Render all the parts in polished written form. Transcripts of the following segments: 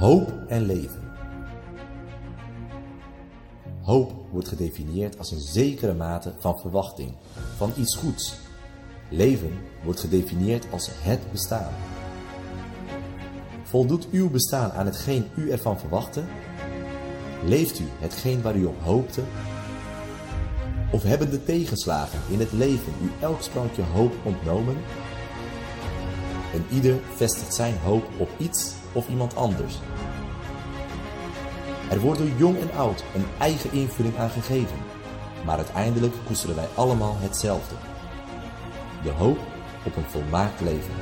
Hoop en leven. Hoop wordt gedefinieerd als een zekere mate van verwachting, van iets goeds. Leven wordt gedefinieerd als het bestaan. Voldoet uw bestaan aan hetgeen u ervan verwachtte? Leeft u hetgeen waar u op hoopte? Of hebben de tegenslagen in het leven u elk sprankje hoop ontnomen? En ieder vestigt zijn hoop op iets of iemand anders. Er wordt door jong en oud een eigen invulling aan gegeven, maar uiteindelijk koesteren wij allemaal hetzelfde. De hoop op een volmaakt leven.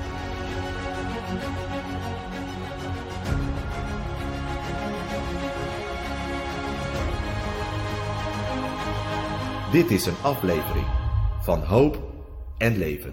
Dit is een aflevering van Hoop en Leven.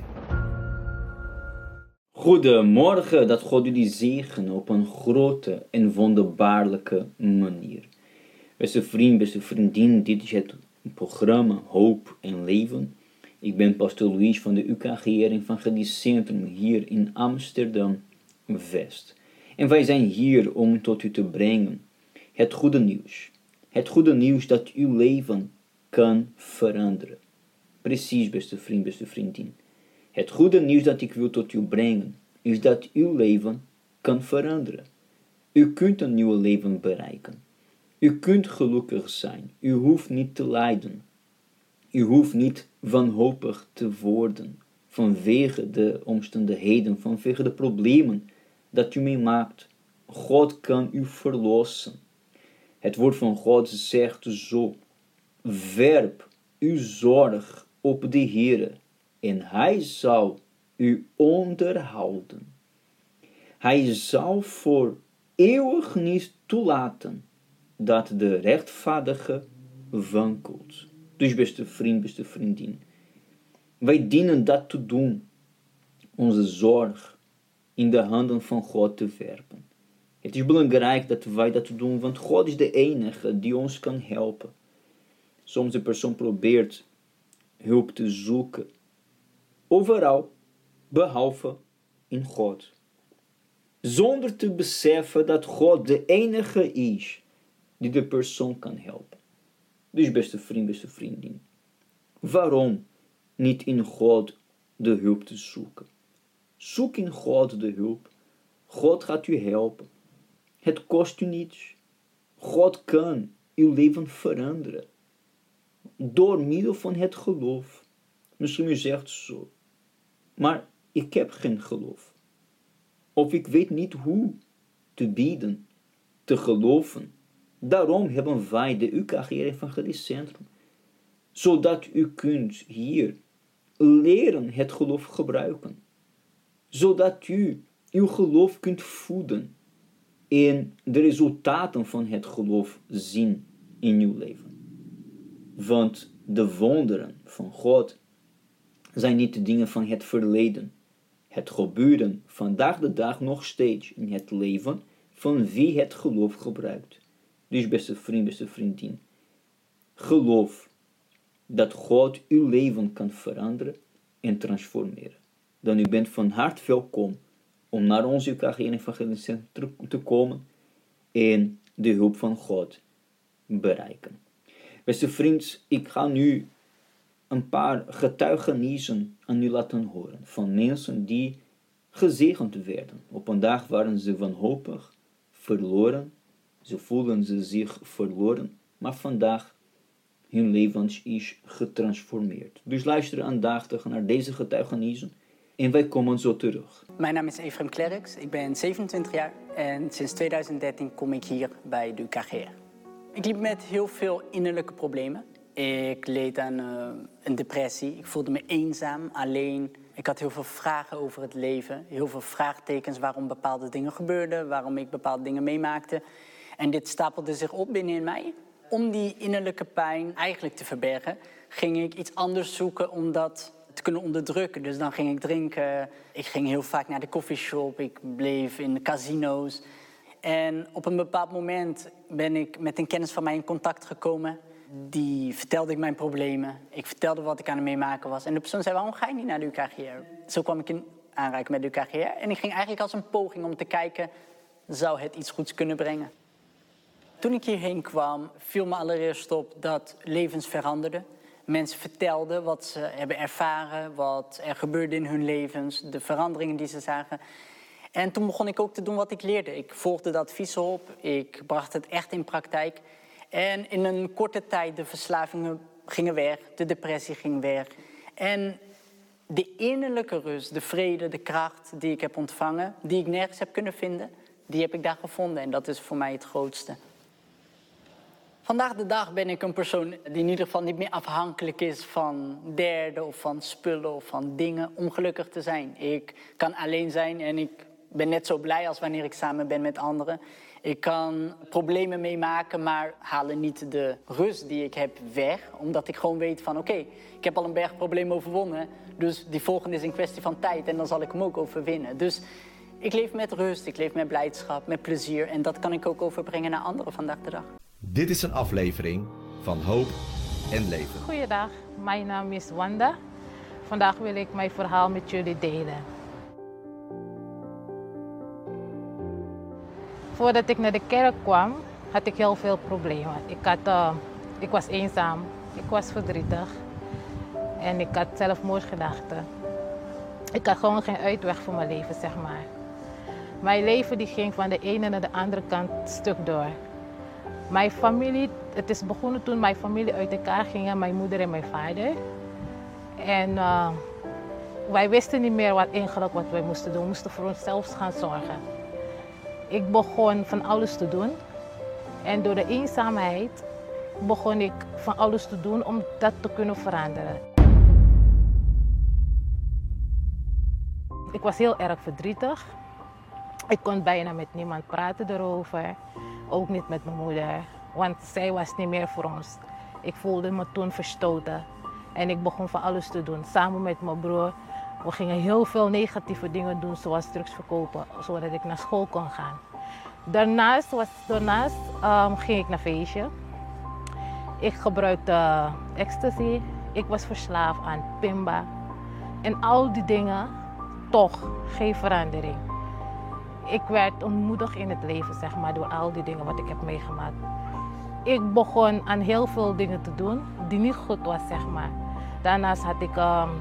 Goedemorgen, dat God jullie zegene op een grote en wonderbaarlijke manier. Beste vriend, beste vriendin, dit is het programma Hoop en Leven. Ik ben Pastor Luis van de UKGR Evangelisch Centrum hier in Amsterdam-West. En wij zijn hier om tot u te brengen het goede nieuws. Het goede nieuws dat uw leven kan veranderen. Precies, beste vriend, beste vriendin. Het goede nieuws dat ik wil tot u brengen, is dat uw leven kan veranderen. U kunt een nieuw leven bereiken. U kunt gelukkig zijn. U hoeft niet te lijden. U hoeft niet wanhopig te worden vanwege de omstandigheden, vanwege de problemen dat u meemaakt. God kan u verlossen. Het woord van God zegt zo: werp uw zorg op de Heere en Hij zal u onderhouden. Hij zal voor eeuwig niet toelaten dat de rechtvaardige wankelt. Dus beste vriend, beste vriendin, wij dienen dat te doen, onze zorg in de handen van God te werpen. Het is belangrijk dat wij dat doen, want God is de enige die ons kan helpen. Soms een persoon probeert hulp te zoeken overal, behalve in God. Zonder te beseffen dat God de enige is die de persoon kan helpen. Dus beste vriend, beste vriendin, waarom niet in God de hulp te zoeken? Zoek in God de hulp. God gaat u helpen. Het kost u niets. God kan uw leven veranderen. Door middel van het geloof. Misschien u zegt zo: maar ik heb geen geloof. Of ik weet niet hoe te bidden, te geloven. Daarom hebben wij de UKGR Evangelisch Centrum. Zodat u kunt hier leren het geloof gebruiken. Zodat u uw geloof kunt voeden. En de resultaten van het geloof zien in uw leven. Want de wonderen van God zijn niet de dingen van het verleden. Het gebeuren vandaag de dag nog steeds in het leven van wie het geloof gebruikt. Dus beste vriend, beste vriendin, geloof dat God uw leven kan veranderen en transformeren. Dan u bent van harte welkom om naar ons UKGR Evangelisch Centrum te komen en de hulp van God bereiken. Beste vriend, ik ga nu een paar getuigenissen aan u laten horen van mensen die gezegend werden. Op een dag waren ze wanhopig, verloren. Ze voelden ze zich verloren, maar vandaag hun leven is getransformeerd. Dus luister aandachtig naar deze getuigenissen en wij komen zo terug. Mijn naam is Efrem Klerks, ik ben 27 jaar en sinds 2013 kom ik hier bij de UKGR. Ik liep met heel veel innerlijke problemen. Ik leed aan een depressie. Ik voelde me eenzaam, alleen. Ik had heel veel vragen over het leven. Heel veel vraagtekens waarom bepaalde dingen gebeurden. Waarom ik bepaalde dingen meemaakte. En dit stapelde zich op binnenin mij. Om die innerlijke pijn eigenlijk te verbergen, ging ik iets anders zoeken om dat te kunnen onderdrukken. Dus dan ging ik drinken. Ik ging heel vaak naar de coffeeshop. Ik bleef in de casino's. En op een bepaald moment ben ik met een kennis van mij in contact gekomen. Die vertelde ik mijn problemen. Ik vertelde wat ik aan het meemaken was. En de persoon zei: waarom ga je niet naar de UKGR? Zo kwam ik in aanraking met de UKGR. En ik ging eigenlijk als een poging om te kijken zou het iets goeds kunnen brengen. Toen ik hierheen kwam, viel me allereerst op dat levens veranderden. Mensen vertelden wat ze hebben ervaren, wat er gebeurde in hun levens, de veranderingen die ze zagen. En toen begon ik ook te doen wat ik leerde. Ik volgde de adviezen op, ik bracht het echt in praktijk. En in een korte tijd de verslavingen gingen weg, de depressie ging weg. En de innerlijke rust, de vrede, de kracht die ik heb ontvangen, die ik nergens heb kunnen vinden, die heb ik daar gevonden. En dat is voor mij het grootste. Vandaag de dag ben ik een persoon die in ieder geval niet meer afhankelijk is van derden of van spullen of van dingen om gelukkig te zijn. Ik kan alleen zijn en ik ben net zo blij als wanneer ik samen ben met anderen. Ik kan problemen meemaken, maar halen niet de rust die ik heb weg. Omdat ik gewoon weet van oké, ik heb al een berg problemen overwonnen. Dus die volgende is een kwestie van tijd en dan zal ik hem ook overwinnen. Dus ik leef met rust, ik leef met blijdschap, met plezier. En dat kan ik ook overbrengen naar anderen vandaag de dag. Dit is een aflevering van Hoop en Leven. Goeiedag, mijn naam is Wanda. Vandaag wil ik mijn verhaal met jullie delen. Voordat ik naar de kerk kwam, had ik heel veel problemen. Ik was eenzaam, ik was verdrietig en ik had zelfmoordgedachten. Ik had gewoon geen uitweg voor mijn leven, zeg maar. Mijn leven die ging van de ene naar de andere kant stuk door. Mijn familie, het is begonnen toen mijn familie uit elkaar ging, mijn moeder en mijn vader. En wij wisten niet meer wat wij moesten doen. We moesten voor onszelf gaan zorgen. Ik begon van alles te doen. En door de eenzaamheid begon ik van alles te doen om dat te kunnen veranderen. Ik was heel erg verdrietig. Ik kon bijna met niemand praten erover. Ook niet met mijn moeder, want zij was niet meer voor ons. Ik voelde me toen verstoten en ik begon van alles te doen. Samen met mijn broer, we gingen heel veel negatieve dingen doen, zoals drugs verkopen, zodat ik naar school kon gaan. Daarnaast ging ik naar feestje. Ik gebruikte ecstasy, ik was verslaafd aan Pimba. En al die dingen, toch geen verandering. Ik werd ontmoedigd in het leven, zeg maar, door al die dingen wat ik heb meegemaakt. Ik begon aan heel veel dingen te doen die niet goed was, zeg maar. Daarnaast had ik,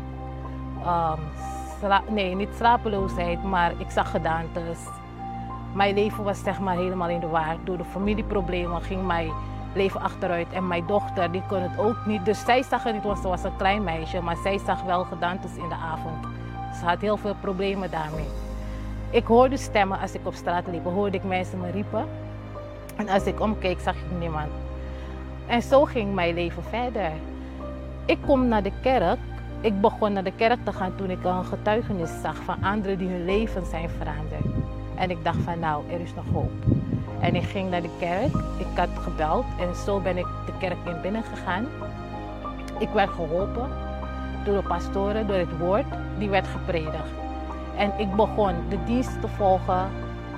niet slapeloosheid, maar ik zag gedaantes. Mijn leven was, zeg maar, helemaal in de war. Door de familieproblemen ging mijn leven achteruit. En mijn dochter, die kon het ook niet. Dus zij zag het niet, want ze was een klein meisje, maar zij zag wel gedaantes in de avond. Ze had heel veel problemen daarmee. Ik hoorde stemmen als ik op straat liep, hoorde ik mensen me riepen. En als ik omkeek, zag ik niemand. En zo ging mijn leven verder. Ik kom naar de kerk. Ik begon naar de kerk te gaan toen ik een getuigenis zag van anderen die hun leven zijn veranderd. En ik dacht van nou, er is nog hoop. En ik ging naar de kerk. Ik had gebeld en zo ben ik de kerk in binnen gegaan. Ik werd geholpen door de pastoren, door het woord. Die werd gepredikt. En ik begon de dienst te volgen.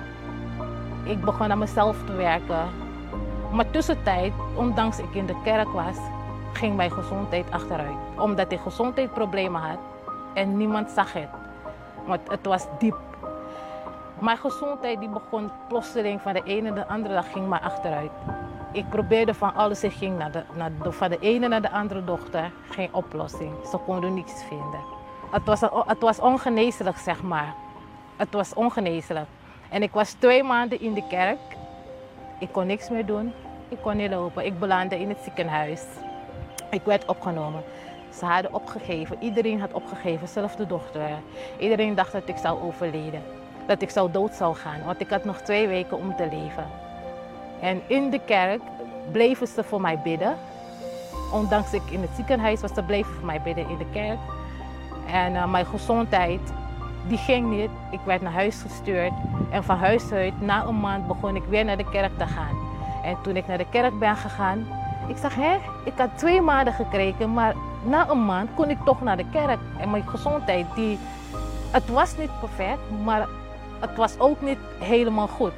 Ik begon aan mezelf te werken. Maar tussentijd, ondanks ik in de kerk was, ging mijn gezondheid achteruit. Omdat ik gezondheidsproblemen had en niemand zag het. Want het was diep. Mijn gezondheid die begon plotseling van de ene naar de andere dag ging maar achteruit. Ik probeerde van alles, ik ging van de ene naar de andere dokter, geen oplossing. Ze konden niets vinden. Het was ongeneeslijk, zeg maar. Het was ongeneeslijk. En ik was 2 maanden in de kerk. Ik kon niks meer doen. Ik kon niet lopen. Ik belandde in het ziekenhuis. Ik werd opgenomen. Ze hadden opgegeven. Iedereen had opgegeven, zelfs de dochter. Iedereen dacht dat ik zou overlijden. Dat ik dood zou gaan. Want ik had nog 2 weken om te leven. En in de kerk bleven ze voor mij bidden. Ondanks ik in het ziekenhuis was, ze bleven voor mij bidden in de kerk. En mijn gezondheid, die ging niet. Ik werd naar huis gestuurd. En van huis uit, na een maand, begon ik weer naar de kerk te gaan. En toen ik naar de kerk ben gegaan, ik zag, ik had 2 maanden gekregen, maar na een maand kon ik toch naar de kerk. En mijn gezondheid, het was niet perfect, maar het was ook niet helemaal goed.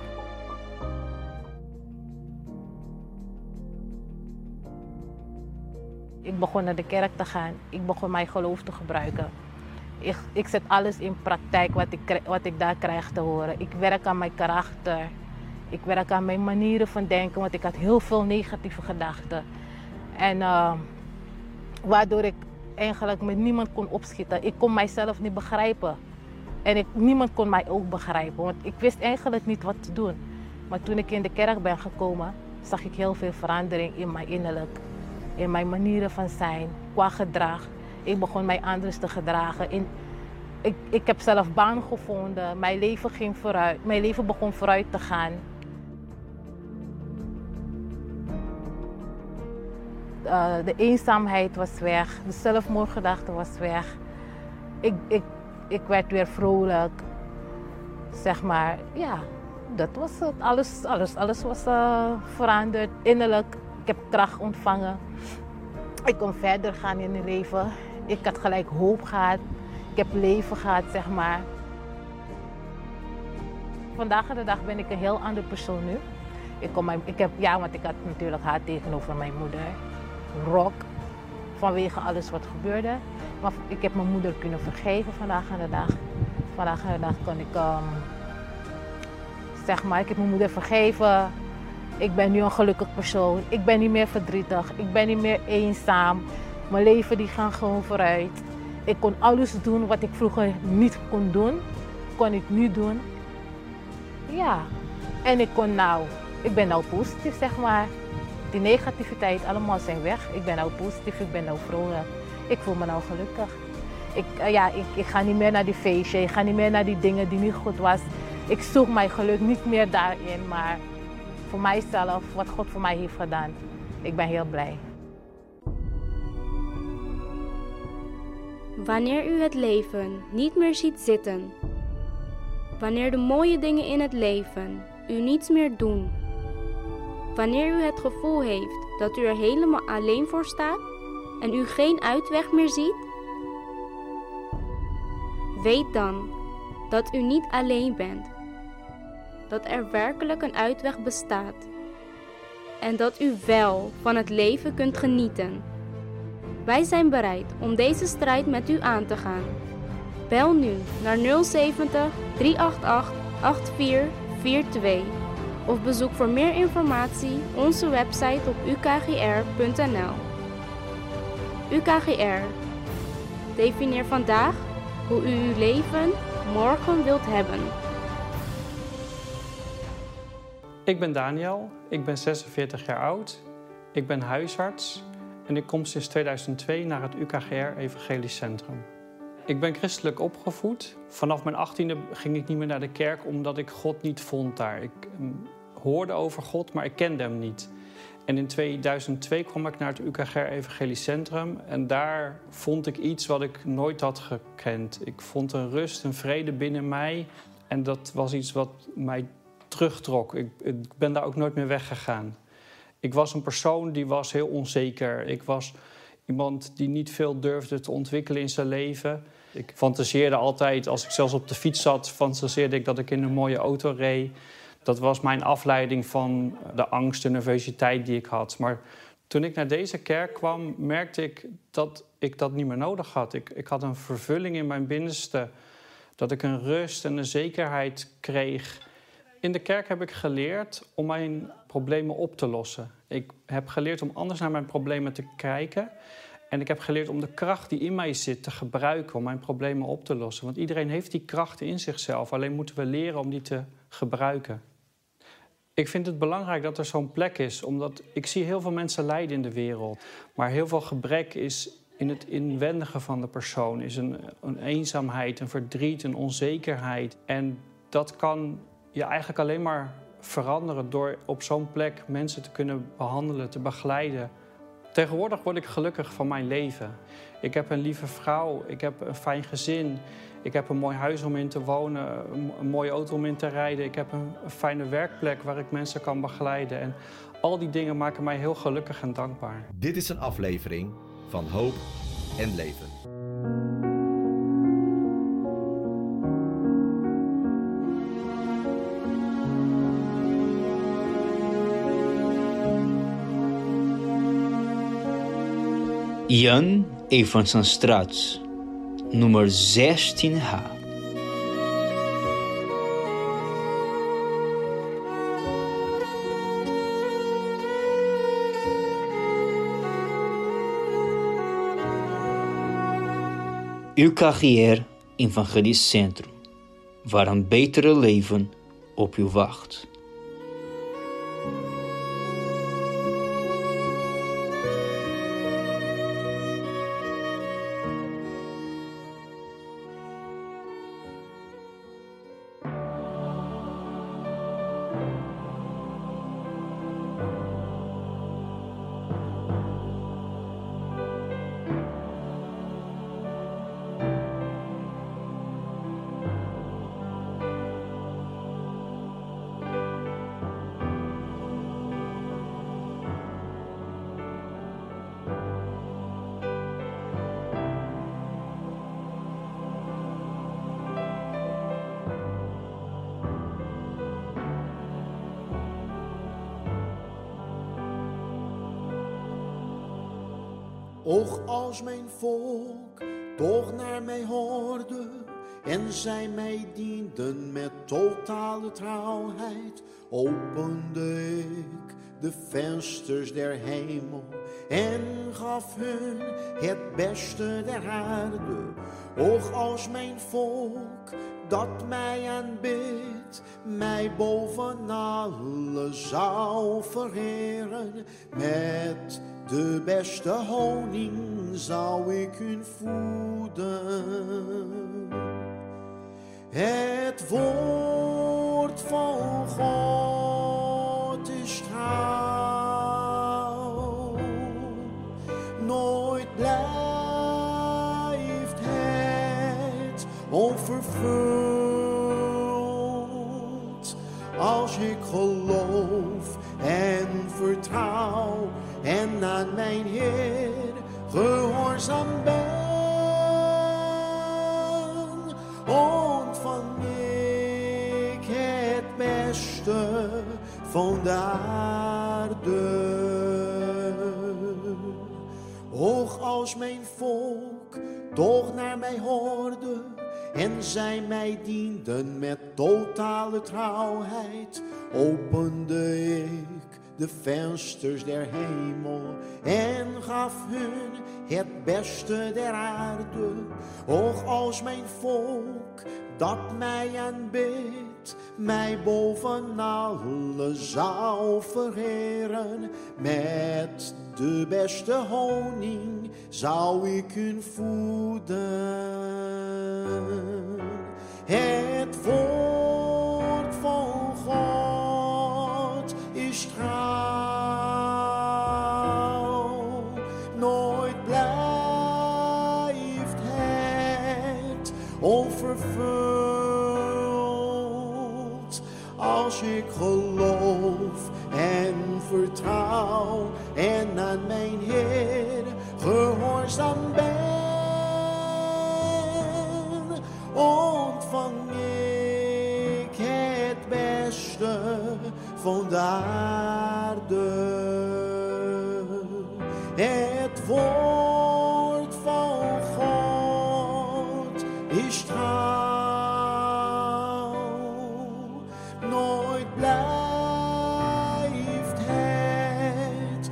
Ik begon naar de kerk te gaan. Ik begon mijn geloof te gebruiken. Ik zet alles in praktijk wat ik daar krijg te horen. Ik werk aan mijn karakter. Ik werk aan mijn manieren van denken, want ik had heel veel negatieve gedachten. En waardoor ik eigenlijk met niemand kon opschieten. Ik kon mijzelf niet begrijpen. En niemand kon mij ook begrijpen, want ik wist eigenlijk niet wat te doen. Maar toen ik in de kerk ben gekomen, zag ik heel veel verandering in mijn innerlijk. In mijn manieren van zijn, qua gedrag. Ik begon mij anders te gedragen. Ik heb zelf baan gevonden, mijn leven ging vooruit. Mijn leven begon vooruit te gaan. De eenzaamheid was weg, de zelfmoordgedachte was weg. Ik werd weer vrolijk, zeg maar. Ja, dat was het. Alles was veranderd, innerlijk. Ik heb kracht ontvangen. Ik kon verder gaan in het leven. Ik had gelijk hoop gehad. Ik heb leven gehad, zeg maar. Vandaag de dag ben ik een heel andere persoon nu. Want ik had natuurlijk haat tegenover mijn moeder. Rock, vanwege alles wat gebeurde. Maar ik heb mijn moeder kunnen vergeven vandaag aan de dag. Vandaag aan de dag kon ik, ik heb mijn moeder vergeven. Ik ben nu een gelukkig persoon. Ik ben niet meer verdrietig. Ik ben niet meer eenzaam. Mijn leven die gaat gewoon vooruit. Ik kon alles doen wat ik vroeger niet kon doen, kon ik nu doen. Ja, en ik ben nou positief, zeg maar. Die negativiteit, allemaal zijn weg. Ik ben nou positief, ik ben nou vrolijk. Ik voel me nou gelukkig. Ik ga niet meer naar die feestje, ik ga niet meer naar die dingen die niet goed was. Ik zoek mijn geluk niet meer daarin, maar voor mijzelf, wat God voor mij heeft gedaan. Ik ben heel blij. Wanneer u het leven niet meer ziet zitten, wanneer de mooie dingen in het leven u niets meer doen, wanneer u het gevoel heeft dat u er helemaal alleen voor staat en u geen uitweg meer ziet, weet dan dat u niet alleen bent, dat er werkelijk een uitweg bestaat en dat u wel van het leven kunt genieten. Wij zijn bereid om deze strijd met u aan te gaan. Bel nu naar 070 388 8442 of bezoek voor meer informatie onze website op ukgr.nl. UKGR. Definieer vandaag hoe u uw leven morgen wilt hebben. Ik ben Daniel, ik ben 46 jaar oud, ik ben huisarts en ik kom sinds 2002 naar het UKGR Evangelisch Centrum. Ik ben christelijk opgevoed. Vanaf mijn 18e ging ik niet meer naar de kerk omdat ik God niet vond daar. Ik hoorde over God, maar ik kende hem niet. En in 2002 kwam ik naar het UKGR Evangelisch Centrum en daar vond ik iets wat ik nooit had gekend. Ik vond een rust, een vrede binnen mij en dat was iets wat mij terugtrok. Ik ben daar ook nooit meer weggegaan. Ik was een persoon die was heel onzeker. Ik was iemand die niet veel durfde te ontwikkelen in zijn leven. Ik fantaseerde altijd, als ik zelfs op de fiets zat, fantaseerde ik dat ik in een mooie auto reed. Dat was mijn afleiding van de angst en nervositeit die ik had. Maar toen ik naar deze kerk kwam, merkte ik dat niet meer nodig had. Ik had een vervulling in mijn binnenste. Dat ik een rust en een zekerheid kreeg. In de kerk heb ik geleerd om mijn problemen op te lossen. Ik heb geleerd om anders naar mijn problemen te kijken. En ik heb geleerd om de kracht die in mij zit te gebruiken om mijn problemen op te lossen. Want iedereen heeft die krachten in zichzelf. Alleen moeten we leren om die te gebruiken. Ik vind het belangrijk dat er zo'n plek is. Omdat ik zie heel veel mensen lijden in de wereld. Maar heel veel gebrek is in het inwendige van de persoon. Is een eenzaamheid, een verdriet, een onzekerheid. En dat kan je eigenlijk alleen maar veranderen door op zo'n plek mensen te kunnen behandelen, te begeleiden. Tegenwoordig word ik gelukkig van mijn leven. Ik heb een lieve vrouw, ik heb een fijn gezin, ik heb een mooi huis om in te wonen, een mooie auto om in te rijden. Ik heb een fijne werkplek waar ik mensen kan begeleiden. En al die dingen maken mij heel gelukkig en dankbaar. Dit is een aflevering van Hoop en Leven. Jan Evansenstraat, nummer 16H. UKGR Evangelisch Centrum, waar een betere leven op u wacht. Och, als mijn volk toch naar mij hoorde en zij mij dienden met totale trouwheid, opende ik de vensters der hemel en gaf hun het beste der aarde. Och, als mijn volk dat mij aanbidt, mij boven alle zou vereren, met de beste honing zou ik hun voeden. Het woord van God is trouw, nooit blijft het onvervuld. Als ik geloof en vertrouw en aan mijn Heer gehoorzaam ben, ontvang ik het beste van de aarde. Och, als mijn volk toch naar mij hoorde en zij mij dienden met totale trouwheid, opende ik de vensters der hemel en gaf hun het beste der aarde. Och, als mijn volk dat mij aanbidt, mij boven alle zou vereren, met de beste honing zou ik hun voeden. Het woord van God is trouw, nooit blijft het onvervuld. Als ik geloof en vertrouw en aan mijn Heer gehoorzaam ben, ontvang ik het beste van de aarde. Het woord van God is trouw, nooit blijft het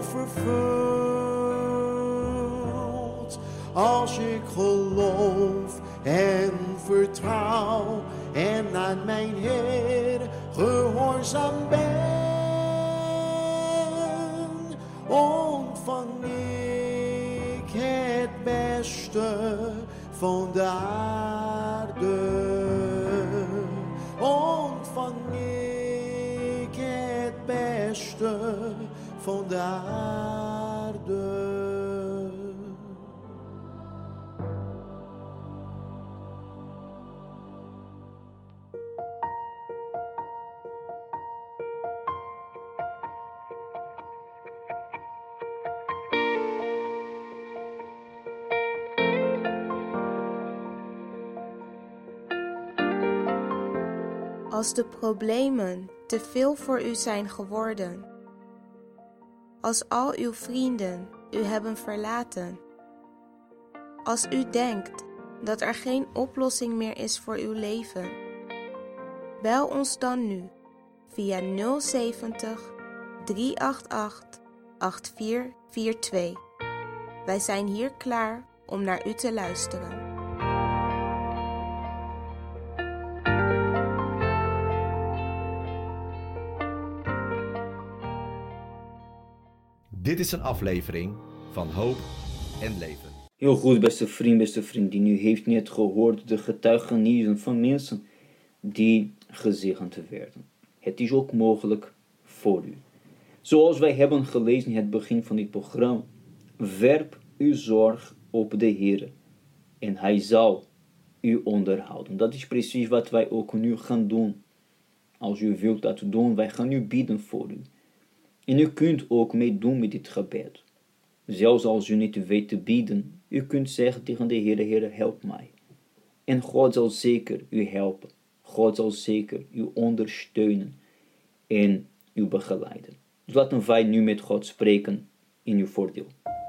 onvervuld. Als ik geloof en vertrouw en aan mijn Heer gehoorzaam ben, ontvang ik het beste van de aarde. Ontvang ik het beste van de aarde. Als de problemen te veel voor u zijn geworden, als al uw vrienden u hebben verlaten, als u denkt dat er geen oplossing meer is voor uw leven, bel ons dan nu via 070 388 8442. Wij zijn hier klaar om naar u te luisteren. Dit is een aflevering van Hoop en Leven. Heel goed, beste vriend, beste vriendin. U heeft net gehoord de getuigenissen van mensen die gezegend werden. Het is ook mogelijk voor u. Zoals wij hebben gelezen in het begin van dit programma. Werp uw zorg op de Heer en Hij zal u onderhouden. Dat is precies wat wij ook nu gaan doen. Als u wilt dat doen, wij gaan nu bidden voor u. En u kunt ook meedoen met dit gebed. Zelfs als u niet weet te bidden, u kunt zeggen tegen de Heer, Heer, help mij. En God zal zeker u helpen. God zal zeker u ondersteunen en u begeleiden. Dus laten wij nu met God spreken in uw voordeel.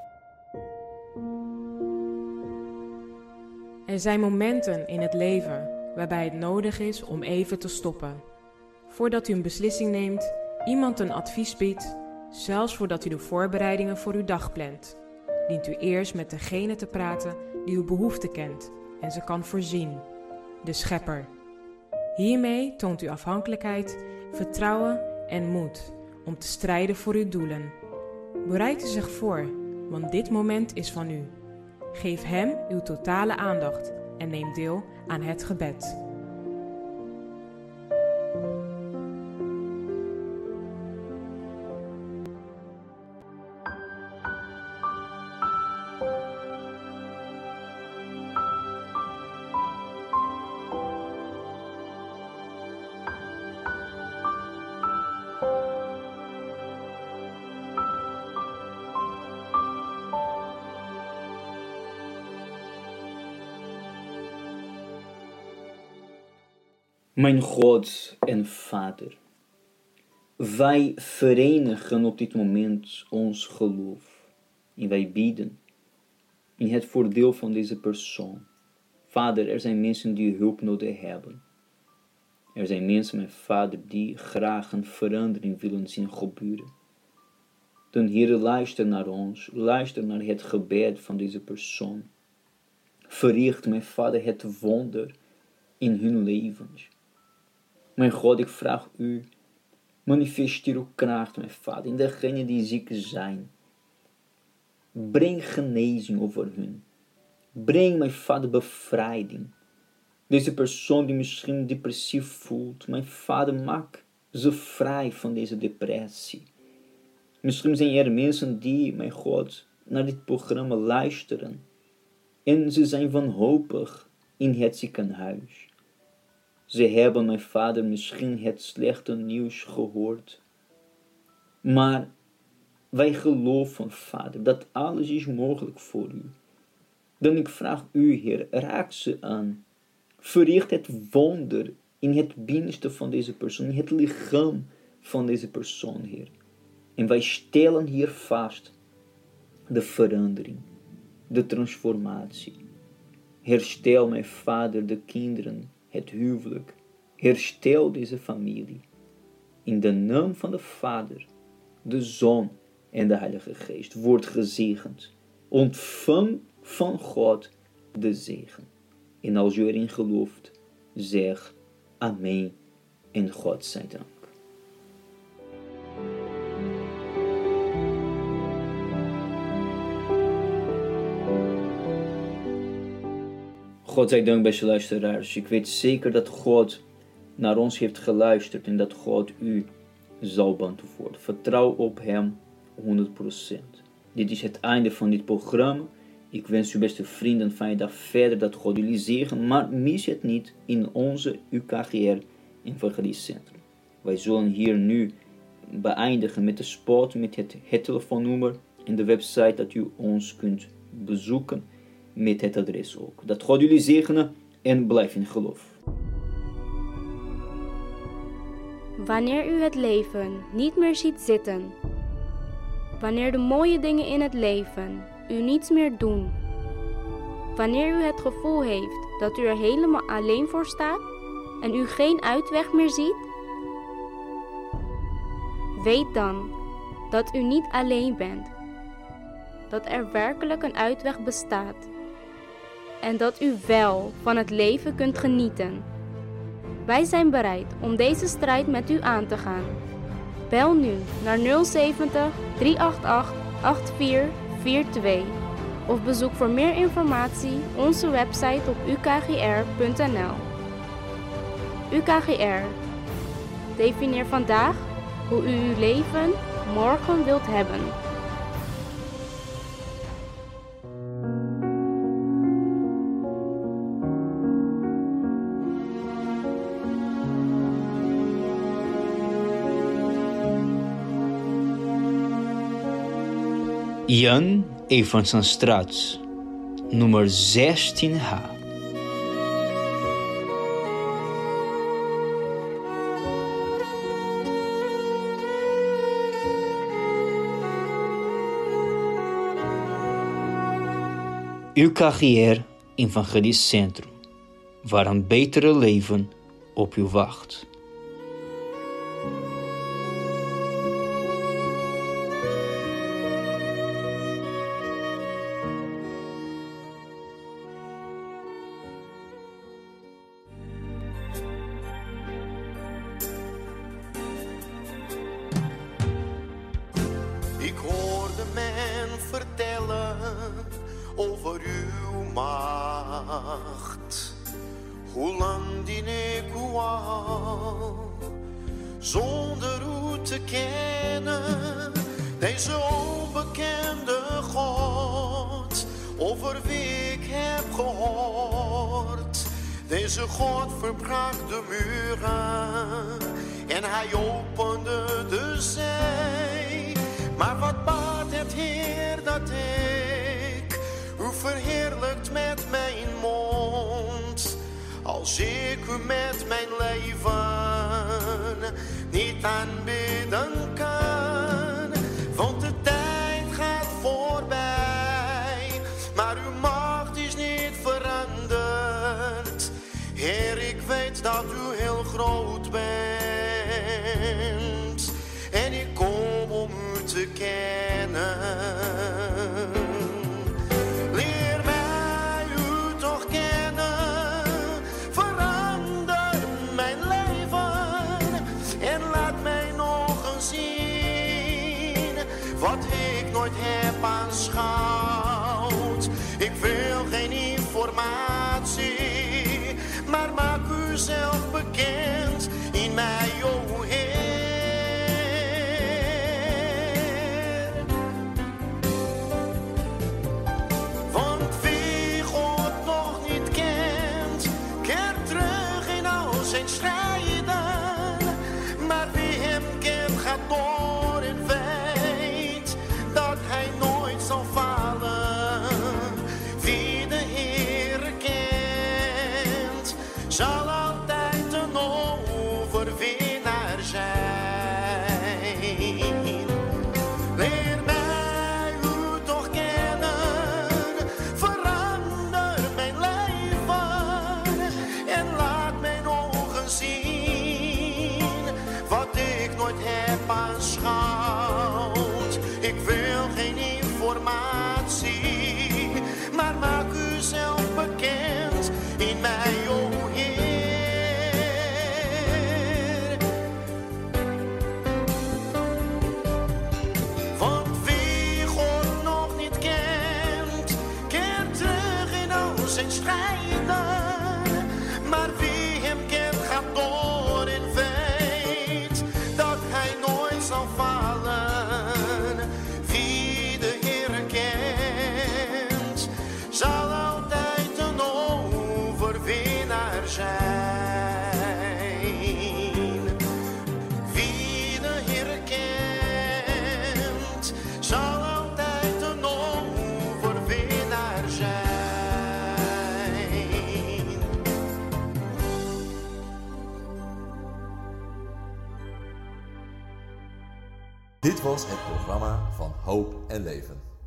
Er zijn momenten in het leven waarbij het nodig is om even te stoppen. Voordat u een beslissing neemt, iemand een advies biedt, zelfs voordat u de voorbereidingen voor uw dag plant, dient u eerst met degene te praten die uw behoefte kent en ze kan voorzien, de Schepper. Hiermee toont u afhankelijkheid, vertrouwen en moed om te strijden voor uw doelen. Bereid u zich voor, want dit moment is van u. Geef Hem uw totale aandacht en neem deel aan het gebed. Mijn God en Vader, wij verenigen op dit moment ons geloof en wij bidden in het voordeel van deze persoon. Vader, er zijn mensen die hulp nodig hebben. Er zijn mensen, mijn Vader, die graag een verandering willen zien gebeuren. Dan Heer, luister naar ons, luister naar het gebed van deze persoon. Verricht, mijn Vader, het wonder in hun levens. Mijn God, ik vraag u, manifesteer uw kracht, mijn Vader, in degenen die ziek zijn. Breng genezing over hun. Breng, mijn Vader, bevrijding. Deze persoon die misschien depressief voelt, mijn Vader, maak ze vrij van deze depressie. Misschien zijn er mensen die, mijn God, naar dit programma luisteren. En ze zijn wanhopig in het ziekenhuis. Ze hebben, mijn Vader, misschien het slechte nieuws gehoord. Maar wij geloven, Vader, dat alles is mogelijk voor u. Dan ik vraag u, Heer, raak ze aan. Verricht het wonder in het binnenste van deze persoon, in het lichaam van deze persoon, Heer. En wij stellen hier vast de verandering, de transformatie. Herstel, mijn Vader, de kinderen, het huwelijk. Herstel deze familie. In de naam van de Vader, de Zoon en de Heilige Geest. Word gezegend. Ontvang van God de zegen. En als u erin gelooft, zeg amen en God zij dank. God zij dank, beste luisteraars. Ik weet zeker dat God naar ons heeft geluisterd en dat God u zal beantwoorden. Vertrouw op Hem 100%. Dit is het einde van dit programma. Ik wens u, beste vrienden, een fijne dag verder, dat God jullie zegen. Maar mis het niet in onze UKGR Evangeliecentrum. Wij zullen hier nu beëindigen met de spot, met het telefoonnummer en de website dat u ons kunt bezoeken. Met het adres ook. Dat God jullie zegenen en blijf in geloof. Wanneer u het leven niet meer ziet zitten. Wanneer de mooie dingen in het leven u niets meer doen. Wanneer u het gevoel heeft dat u er helemaal alleen voor staat en u geen uitweg meer ziet. Weet dan dat u niet alleen bent. Dat er werkelijk een uitweg bestaat. En dat u wel van het leven kunt genieten. Wij zijn bereid om deze strijd met u aan te gaan. Bel nu naar 070 388 8442 of bezoek voor meer informatie onze website op ukgr.nl. UKGR. Definieer vandaag hoe u uw leven morgen wilt hebben. Jan Evansenstraat, nummer 16H. UKGR Evangelisch Centrum, waar een betere leven op u wacht. Ik hoorde men vertellen over uw macht. Hoe lang dien ik u al, zonder u te kennen, deze onbekende God, over wie ik heb gehoord. Deze God verbrak de muren en hij opende de zee. Maar wat baat het Heer dat ik u verheerlijkt met mijn mond, als ik u met mijn leven niet aanbidden kan. Want de tijd gaat voorbij, maar uw macht is niet veranderd. Heer, ik weet dat u heel groot bent en ik kom om u te kennen. Leer mij u toch kennen, verander mijn leven en laat mij nog eens zien wat ik nooit heb aanschouwd. Ik wil geen informatie, maar maak u zelf bekend in mij, o Heer. Want wie God nog niet kent, keert terug in al zijn strijden. Maar wie hem kent, gaat door en weet dat hij nooit zal falen. Wie de Heere kent, zal altijd een overwinnaar zijn. Leer mij u toch kennen, verander mijn leven en laat mijn ogen zien wat ik nooit heb aanschouwd. Ik wil geen informatie, maar maak u zelf bekend in mij, o Heer. Want wie God nog niet kent, keert terug in al zijn strijden. Maar wie hem kent, gaat door en weet dat hij nooit zal falen. Wie de Heere kent, zal altijd een overwinnaar zijn. Wie de Heere kent, zal altijd een overwinnaar zijn. Dit was het programma van Hoop en Leven.